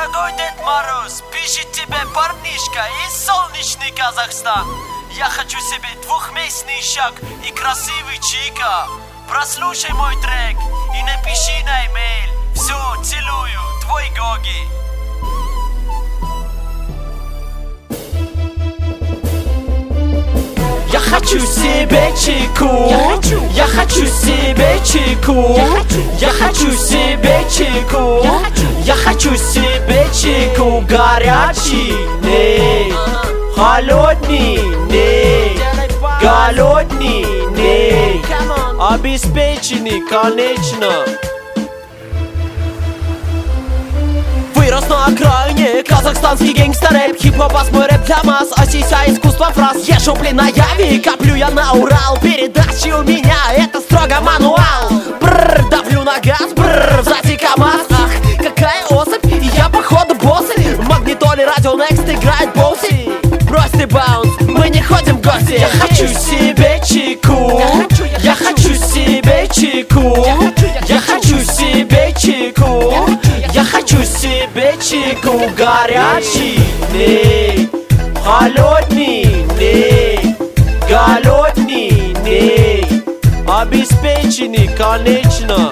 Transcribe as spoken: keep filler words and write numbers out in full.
Дорогой Дед Мороз, пишет тебе парнишка из солнечный Казахстан. Я хочу себе двухместный шаг и красивый чика. Прослушай мой трек и напиши на имейл. Все, целую, твой Гоги. Я хочу себе чику, я хочу, я хочу себе чику, я хочу, я хочу себе чику, я хочу, я хочу себе чику. Горячий, не, холодный, не, голодный, не, обеспеченный, конечно. Вырос на окраине, казахстанский гангстер-рэп. Хип-хоп, мой рэп для масс, осися искусство фраз. Езжу, блин, на Яве, коплю я на Урал. Передачи у меня, это строго мануал. Бррр, давлю на газ, бррр, сзади КамАЗ. Ах, какая особь, и я походу боссы. В магнитоле радио Next играет босси. Брось ты баунс, мы не ходим в гости. Я хочу себе чику, я хочу себе чику, я хочу себе чику, я хочу себе чику. Горячий, не, холодный, не, голодный, не, обеспеченный, конечно.